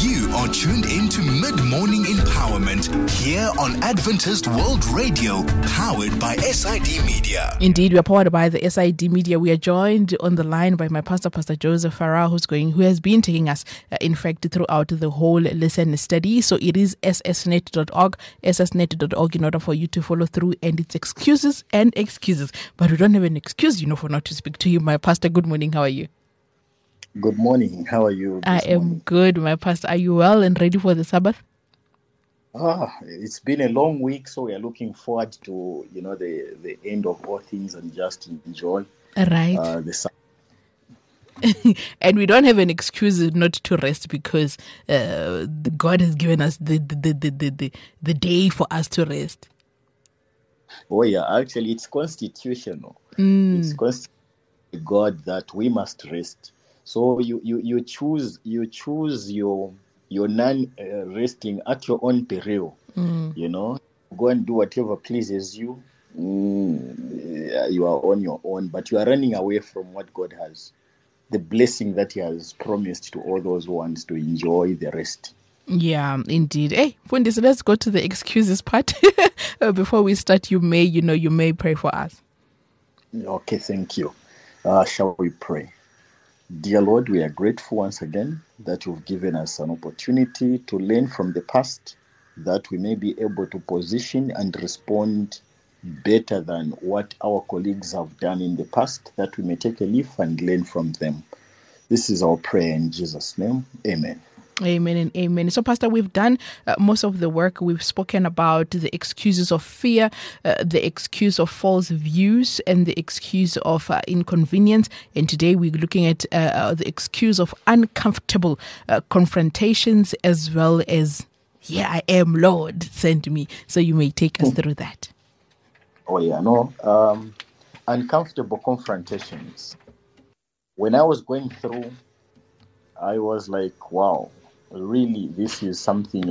You are tuned into Mid-Morning Empowerment here on Adventist World Radio, powered by SID Media. Indeed, we are powered by the SID Media. We are joined on the line by my pastor, Pastor Joseph Farah, who has been taking us, in fact, throughout the whole lesson study. So it is ssnet.org in order for you to follow through, and it's excuses and excuses. But we don't have an excuse, for not to speak to you. My pastor, good morning. How are you? Good morning. How are you? I am good, my pastor. Are you well and ready for the Sabbath? It's been a long week, so we are looking forward to, the end of all things and just enjoy the Sabbath. And we don't have an excuse not to rest because God has given us the day for us to rest. Oh yeah, actually it's constitutional. It's constitutional God that we must rest. So you choose your non-resting at your own peril. Go and do whatever pleases you. You are on your own, but you are running away from what God has, the blessing that He has promised to all those who want to enjoy the rest. Yeah, indeed. Hey, Fundis, let's go to the excuses part. Before we start, you may pray for us. Okay, thank you. Shall we pray? Dear Lord, we are grateful once again that you've given us an opportunity to learn from the past, that we may be able to position and respond better than what our colleagues have done in the past, that we may take a leaf and learn from them. This is our prayer in Jesus' name. Amen. Amen and amen. So, Pastor, we've done most of the work. We've spoken about the excuses of fear, the excuse of false views, and the excuse of inconvenience. And today we're looking at the excuse of uncomfortable confrontations, as well as, here I am, Lord, send me. So you may take us through that. Oh, yeah, no. Uncomfortable confrontations. When I was going through, I was like, wow. Really, this is something,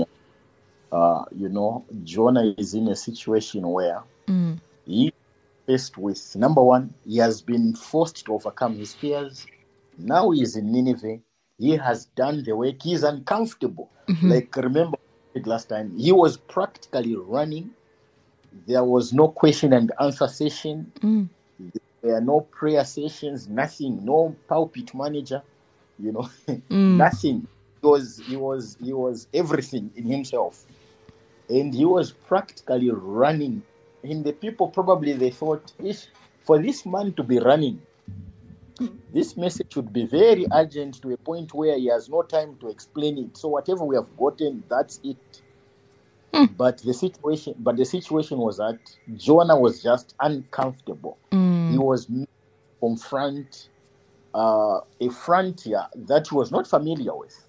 Jonah is in a situation where he faced with, number one, he has been forced to overcome his fears. Now he is in Nineveh. He has done the work. He is uncomfortable. Like, remember last time, he was practically running. There was no question and answer session. There were no prayer sessions, nothing, no pulpit manager, nothing. He was everything in himself, and he was practically running. And the people probably they thought, if for this man to be running, this message would be very urgent to a point where he has no time to explain it. So whatever we have gotten, that's it. But the situation was that Jonah was just uncomfortable. He was confront a frontier that he was not familiar with.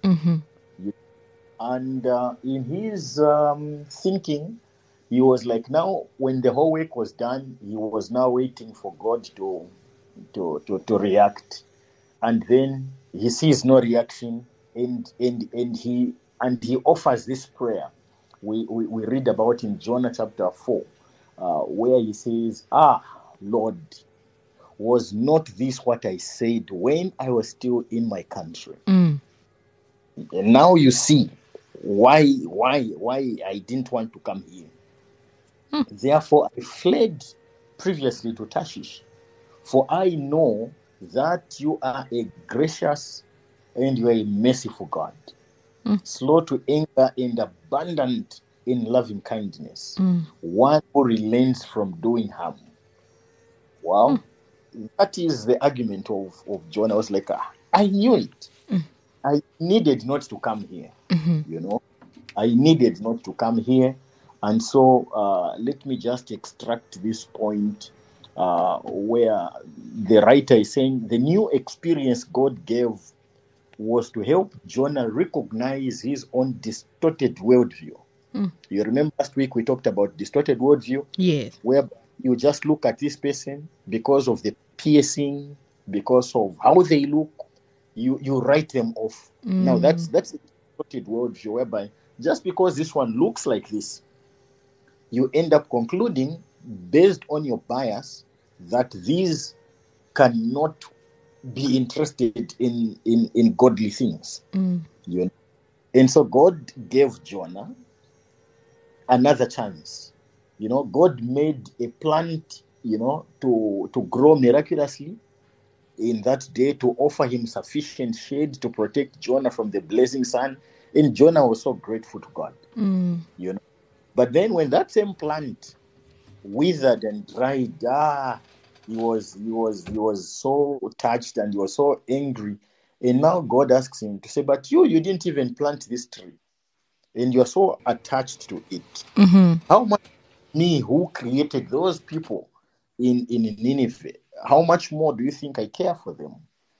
And in his thinking, he was like, now when the whole work was done, he was now waiting for God to react. And then he sees no reaction, and he offers this prayer. We read about in Jonah chapter 4, where he says, Lord, was not this what I said when I was still in my country? And now you see why I didn't want to come here. Therefore, I fled previously to Tarshish, for I know that you are a gracious and you are a merciful God, slow to anger and abundant in loving kindness, one who relents from doing harm. Wow. That is the argument of Jonah. I was like, I knew it. I needed not to come here. I needed not to come here. And so let me just extract this point where the writer is saying the new experience God gave was to help Jonah recognize his own distorted worldview. You remember last week we talked about distorted worldview? Yes. Where you just look at this person because of the piercing, because of how they look, you write them off. Now that's a distorted worldview whereby just because this one looks like this, you end up concluding based on your bias that these cannot be interested in godly things. And so God gave Jonah another chance. God made a plant, to grow miraculously in that day, to offer him sufficient shade to protect Jonah from the blazing sun. And Jonah was so grateful to God. But then when that same plant withered and dried, he was so touched and he was so angry. And now God asks him to say, but you didn't even plant this tree, and you're so attached to it. How much me, who created those people in Nineveh, how much more do you think I care for them?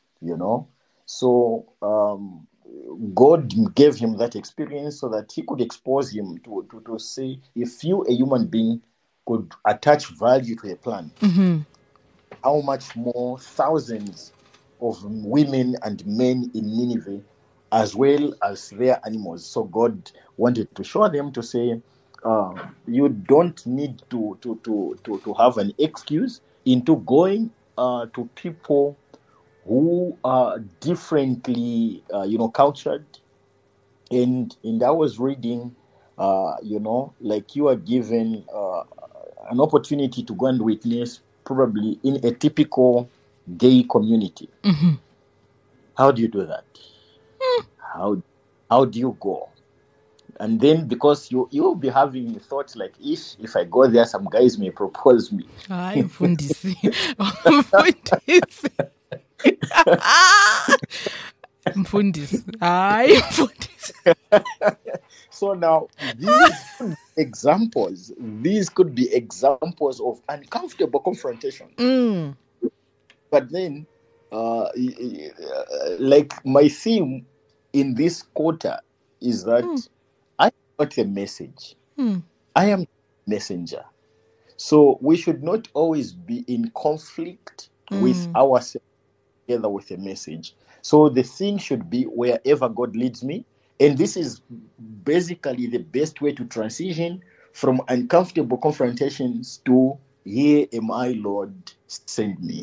So God gave him that experience so that he could expose him to say, if you, a human being, could attach value to a plant, how much more thousands of women and men in Nineveh, as well as their animals. So God wanted to show them, to say, you don't need to have an excuse into going to people who are differently, cultured. And I was reading, like you are given an opportunity to go and witness, probably in a typical gay community. How do you do that? How do you go? And then, because you'll be having thoughts like, if I go there, some guys may propose me. Mfundisi. So now, these could be examples of uncomfortable confrontation. But then, like my theme in this quarter is that I am not a message. I am a messenger. So we should not always be in conflict with ourselves together with a message. So the thing should be wherever God leads me. And this is basically the best way to transition from uncomfortable confrontations to, here am I, Lord, send me.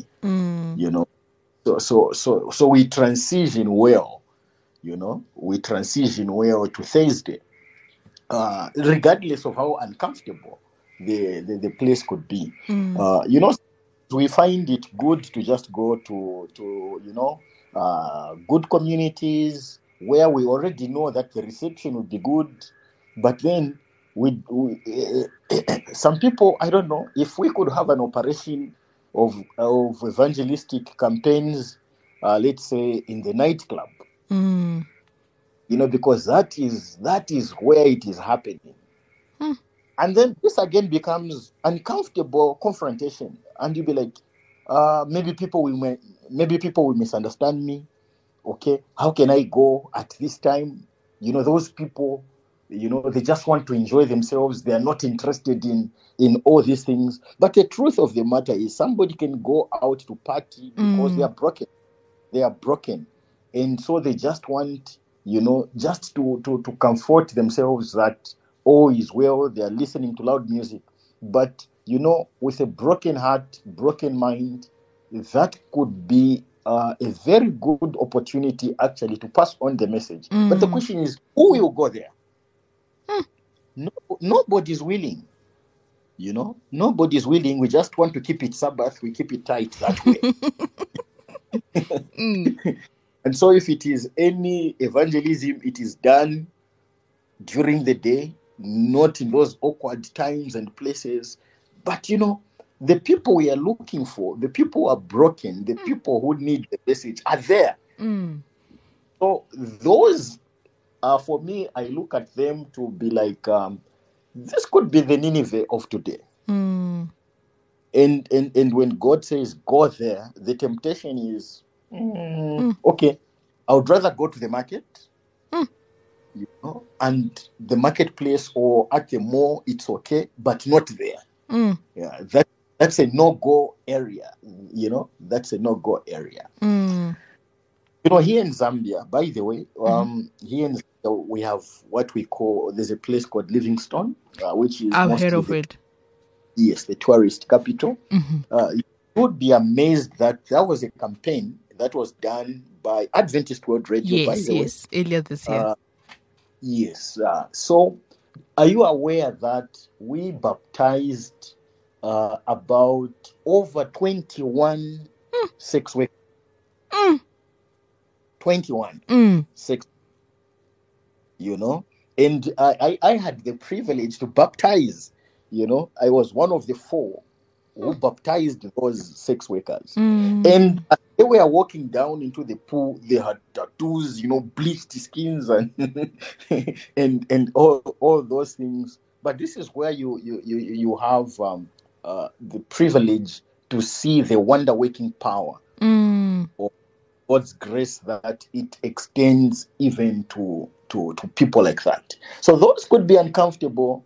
So we transition well. We transition well to Thursday, regardless of how uncomfortable the place could be. We find it good to just go to good communities where we already know that the reception will be good. But then we some people, I don't know, if we could have an operation of evangelistic campaigns, let's say in the nightclub, because that is where it is happening. And then this again becomes uncomfortable confrontation, and you'll be like, maybe people will misunderstand me. Okay, how can I go at this time? Those people, they just want to enjoy themselves. They are not interested in all these things. But the truth of the matter is, somebody can go out to party because they are broken. They are broken, and so they just want, just to comfort themselves that all is well. They are listening to loud music, but with a broken heart, broken mind, that could be a very good opportunity actually to pass on the message. But the question is, who will go there? Nobody's willing. Nobody's willing. We just want to keep it Sabbath. We keep it tight that way. And so if it is any evangelism, it is done during the day, not in those awkward times and places. But the people we are looking for, the people who are broken, the people who need the message are there. So those are, for me, I look at them to be like, this could be the Nineveh of today. And when God says go there, the temptation is, okay, I would rather go to the market, and the marketplace or at the mall, it's okay, but not there. Yeah, that's a no-go area. That's a no-go area. Here in Zambia, by the way, here in Zambia, we have what we call, there's a place called Livingstone, which is I've heard of it. Yes, the tourist capital. You would be amazed that was a campaign that was done by Adventist World Radio. Yes, earlier this year. Yes. So, are you aware that we baptized about over 21 6 weeks? 21 6, and I had the privilege to baptize. I was one of the 4 who baptized those 6 workers. And as they were walking down into the pool, they had tattoos, bleached skins and and all those things. But this is where you have the privilege to see the wonder working power of God's grace, that it extends even to people like that. So those could be uncomfortable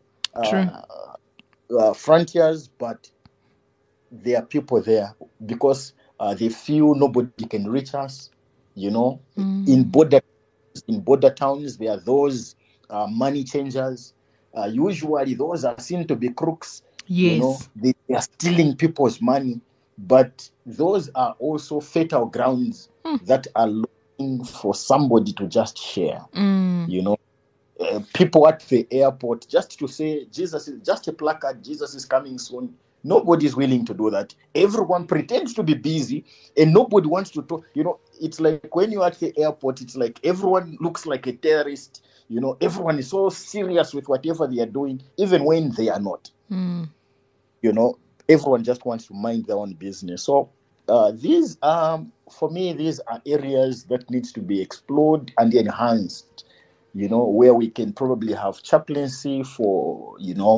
frontiers, but there are people there because they feel nobody can reach us. In border towns, there are those money changers. Usually, those are seen to be crooks. Yes. They are stealing people's money, but those are also fertile grounds that are looking for somebody to just share. People at the airport just to say Jesus is just a placard. Jesus is coming soon. Nobody is willing to do that. Everyone pretends to be busy and nobody wants to talk. It's like when you're at the airport, it's like everyone looks like a terrorist. Everyone is so serious with whatever they are doing, even when they are not. Everyone just wants to mind their own business. So these are areas that needs to be explored and enhanced, where we can probably have chaplaincy for,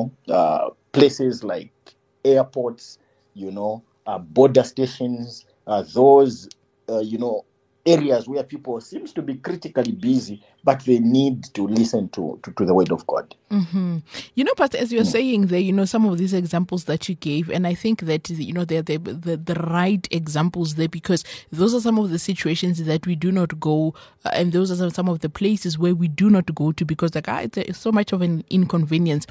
places like airports, border stations, those, areas where people seems to be critically busy, but they need to listen to the word of God. Pastor, as you're saying there, some of these examples that you gave, and I think that, they're the right examples there, because those are some of the situations that we do not go, and those are some of the places where we do not go to, because it's so much of an inconvenience.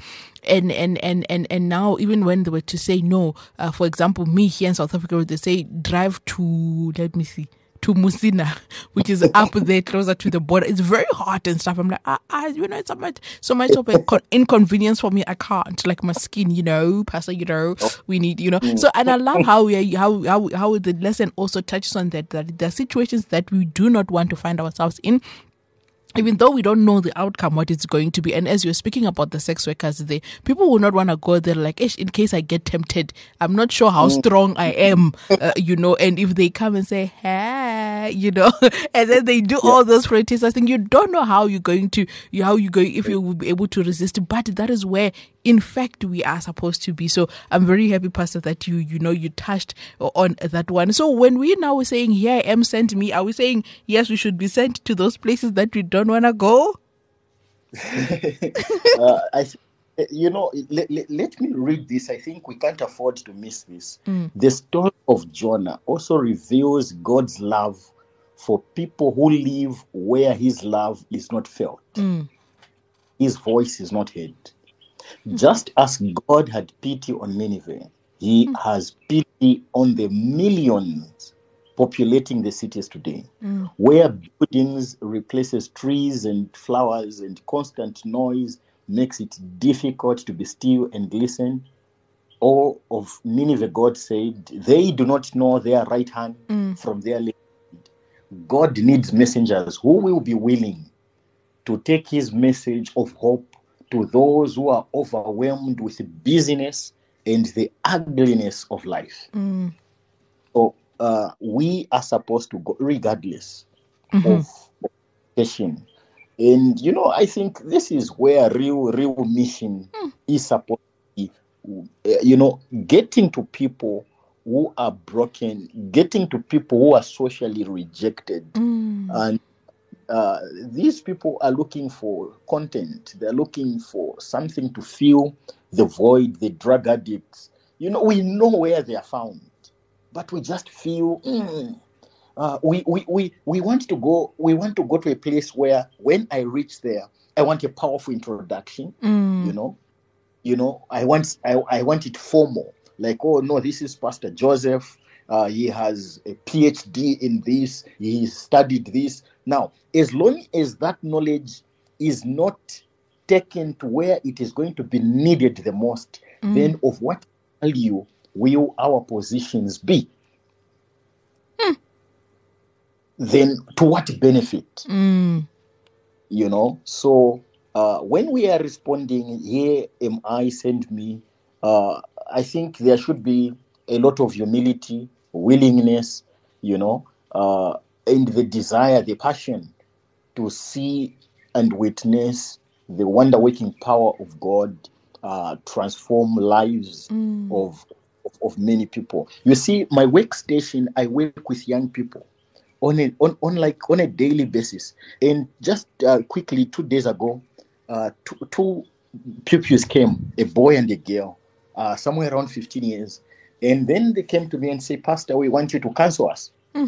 And now, even when they were to say no, for example, me here in South Africa, they say drive to, let me see, to Musina, which is up there closer to the border. It's very hot and stuff. I'm like, it's so much of an inconvenience for me. I can't, like my skin, Pastor, we need, So, and I love how the lesson also touches on that there are situations that we do not want to find ourselves in, even though we don't know the outcome, what it's going to be. And as you're speaking about the sex workers there, people will not want to go there like, in case I get tempted, I'm not sure how strong I am, and if they come and say, hey, and then they do all those protests, I think you don't know how you're going, if you will be able to resist. But that is where, in fact, we are supposed to be. So I'm very happy, Pastor, that you touched on that one. So when we now are saying, here I am, sent me, are we saying, yes, we should be sent to those places that we don't want to go? Let me read this. I think we can't afford to miss this. The story of Jonah also reveals God's love for people who live where his love is not felt. His voice is not heard. Just as God had pity on Nineveh, he has pity on the millions populating the cities today, where buildings replaces trees and flowers, and constant noise makes it difficult to be still and listen. All of Nineveh, God said, they do not know their right hand from their left. God needs messengers who will be willing to take his message of hope to those who are overwhelmed with busyness and the ugliness of life. So we are supposed to go regardless of passion. And, I think this is where real mission is supposed to be, getting to people who are broken, getting to people who are socially rejected. And these people are looking for content. They're looking for something to fill the void, the drug addicts. We know where they are found, but we just feel we want to go. We want to go to a place where, when I reach there, I want a powerful introduction. I want it formal. Like, oh no, this is Pastor Joseph. He has a PhD in this. He studied this. Now, as long as that knowledge is not taken to where it is going to be needed the most, then of what value will our positions be? Then to what benefit? You know, so when we are responding, here am I, send me, I think there should be a lot of humility, willingness, you know, and the desire, the passion to see and witness the wonder-working power of God transform lives of many people. You see, my workstation, I work with young people on a daily basis. And just quickly, 2 days ago, two pupils came, a boy and a girl, somewhere around 15 years. And then they came to me and said, Pastor, we want you to counsel us.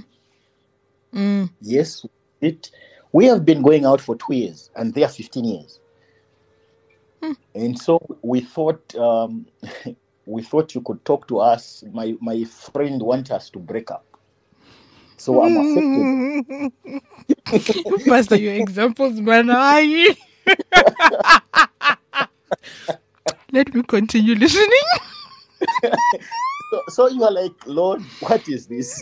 Yes, we have been going out for 2 years, and they are 15 years. And so we thought you could talk to us. My friend wants us to break up. So I'm affected. Pastor, your examples, man, are you? Let me continue listening. So you are like, Lord, what is this?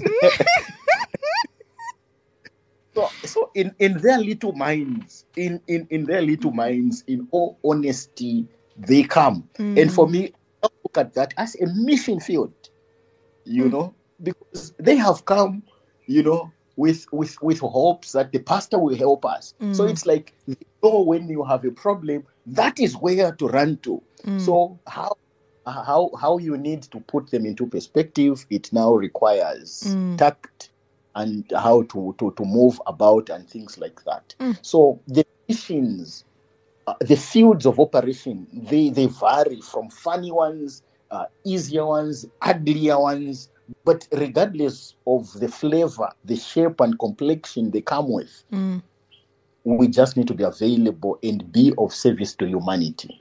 So in their little minds, in their little minds, in all honesty, they come. And for me, I look at that as a mission field, you know, because they have come, you know, with hopes that the pastor will help us. So it's like, you know, when you have a problem, that is where to run to. So how you need to put them into perspective, it now requires tact and how to move about and things like that. So the missions, the fields of operation, they vary from funny ones, easier ones, uglier ones, but regardless of the flavor, the shape and complexion they come with, we just need to be available and be of service to humanity.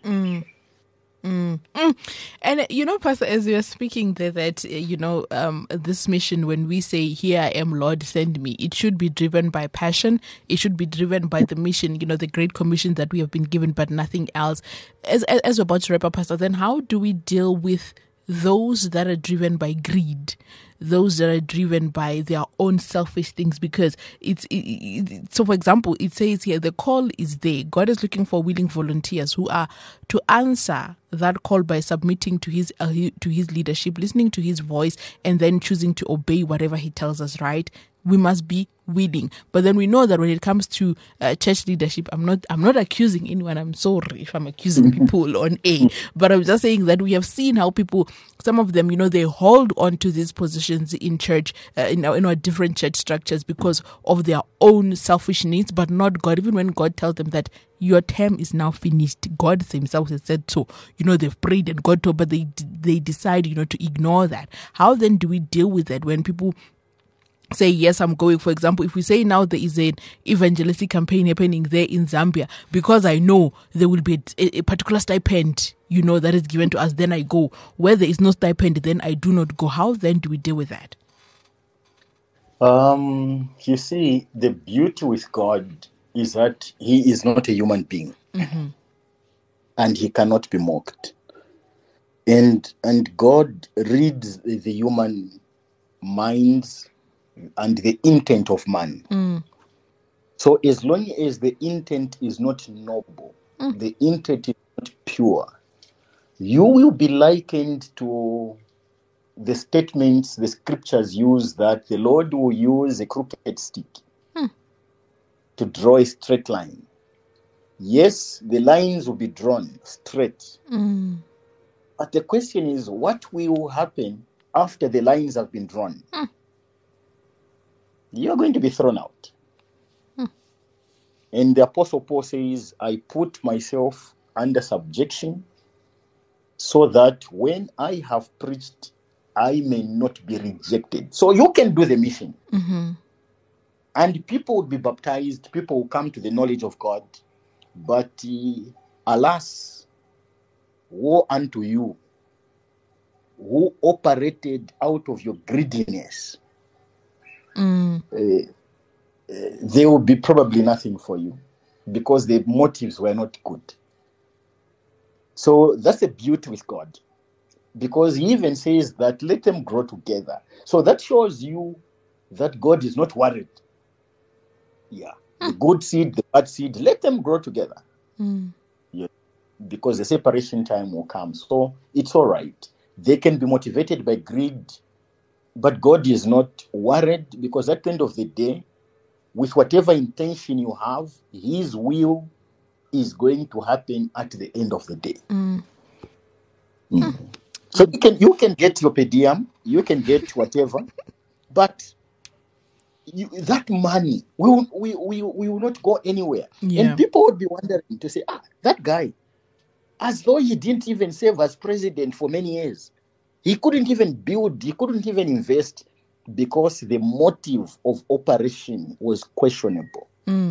And you know, Pastor, as you're speaking there, that you know, this mission, when we say, "Here I am, Lord, send me," it should be driven by passion. It should be driven by the mission, you know, the great commission that we have been given, but nothing else. As we're about to wrap up, Pastor, then how do we deal with those that are driven by greed, those that are driven by their own selfish things? Because so for example, it says here, the call is there. God is looking for willing volunteers who are to answer that call by submitting to his leadership, listening to his voice, and then choosing to obey whatever he tells us, right? We must be willing. But then we know that when it comes to church leadership, I'm not accusing anyone. I'm sorry if I'm accusing people on air, but I'm just saying that we have seen how people, some of them, you know, they hold on to these positions in church, in our different church structures because of their own selfish needs, but not God. Even when God tells them that your term is now finished, God himself has said so. You know, they've prayed and God told, but they decide, you know, to ignore that. How then do we deal with that when people say, yes, I'm going? For example, if we say now there is an evangelistic campaign happening there in Zambia, because I know there will be a particular stipend, you know, that is given to us, then I go. Where there is no stipend, then I do not go. How then do we deal with that? You see, the beauty with God is that he is not a human being, and he cannot be mocked. And God reads the human minds and the intent of man. So as long as the intent is not noble, the intent is not pure, you will be likened to the statements the scriptures use, that the Lord will use a crooked stick to draw a straight line. Yes, the lines will be drawn straight. But the question is, what will happen after the lines have been drawn? You're going to be thrown out. And the Apostle Paul says, I put myself under subjection so that when I have preached, I may not be rejected. So you can do the mission. And people will be baptized, people will come to the knowledge of God. But alas, woe unto you who operated out of your greediness. There will be probably nothing for you. because the motives were not good. So that's the beauty with God, because he even says that let them grow together. So that shows you that God is not worried. Yeah. The good seed, the bad seed, let them grow together. Yeah. Because the separation time will come. So it's all right. They can be motivated by greed, but God is not worried, because at the end of the day, with whatever intention you have, his will is going to happen at the end of the day. So you can get your per diem, you can get whatever, but that money we will not go anywhere. Yeah. And people would be wondering to say, that guy, as though he didn't even serve as president for many years. He couldn't even build, he couldn't even invest, because the motive of operation was questionable.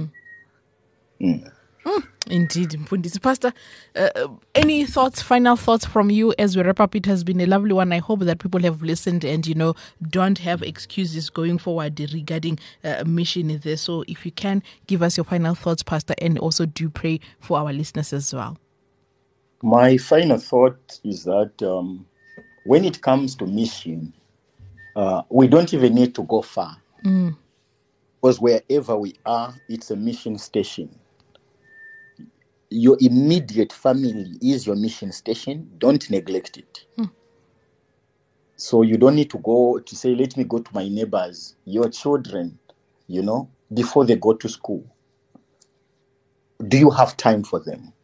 Indeed, Mfundisi. Pastor, any thoughts, final thoughts from you as we wrap up? It has been a lovely one. I hope that people have listened and, don't have excuses going forward regarding mission there. So if you can, give us your final thoughts, Pastor, and also do pray for our listeners as well. My final thought is that when it comes to mission, we don't even need to go far. Because wherever we are, it's a mission station. Your immediate family is your mission station. Don't neglect it. So you don't need to go to say, let me go to my neighbors, your children, before they go to school. Do you have time for them?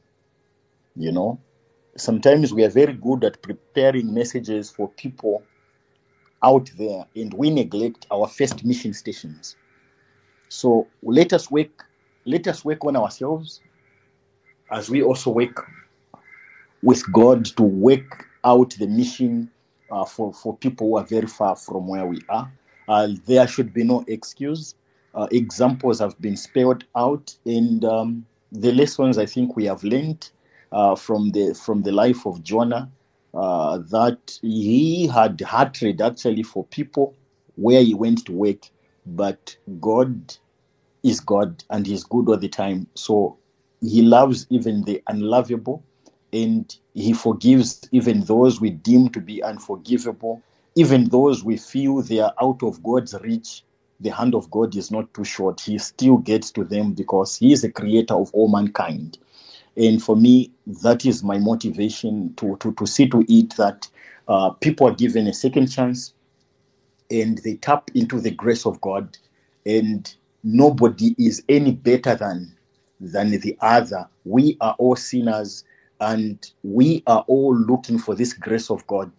Sometimes we are very good at preparing messages for people out there, and we neglect our first mission stations. So let us work on ourselves, as we also work with God to work out the mission for people who are very far from where we are. There should be no excuse. Examples have been spelled out, and the lessons I think we have learned from the life of Jonah, that he had hatred actually for people where he went to work, but God is God and he's good all the time. So he loves even the unlovable, and he forgives even those we deem to be unforgivable, even those we feel they are out of God's reach. The hand of God is not too short. He still gets to them because he is the creator of all mankind. And for me, that is my motivation to see to it that people are given a second chance and they tap into the grace of God, and nobody is any better than the other. We are all sinners, and we are all looking for this grace of God.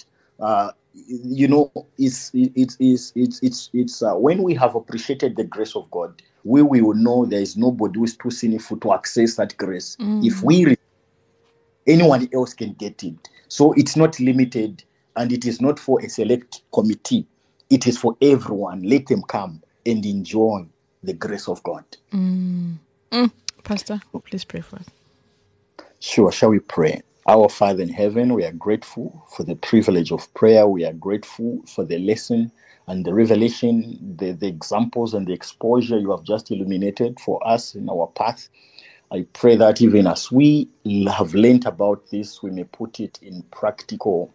It's when we have appreciated the grace of God, we will know there is nobody who is too sinful to access that grace. If anyone else can get it. So it's not limited, and it is not for a select committee. It is for everyone. Let them come and enjoy the grace of God. Pastor, please pray for us. Sure. Shall we pray? Our Father in heaven, we are grateful for the privilege of prayer. We are grateful for the lesson and the revelation, the examples and the exposure you have just illuminated for us in our path. I pray that even as we have learned about this, we may put it in practical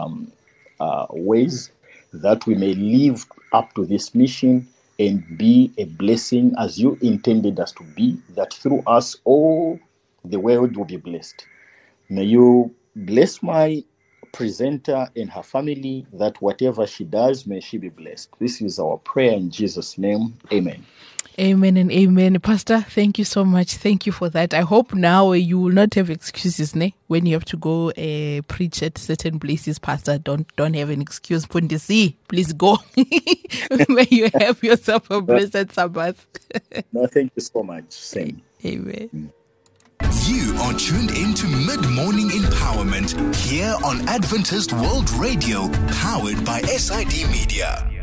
ways, that we may live up to this mission and be a blessing as you intended us to be, that through us all the world will be blessed. May you bless my presenter and her family, that whatever she does, may she be blessed. This is our prayer in Jesus' name. Amen. Amen and amen. Pastor, thank you so much. Thank you for that. I hope now you will not have excuses, when you have to go preach at certain places. Pastor, don't have an excuse. Mfundisi, please go. May you have yourself a blessed Sabbath. No, thank you so much. Same. Amen. You are tuned into Mid-Morning Empowerment here on Adventist World Radio, powered by SID Media.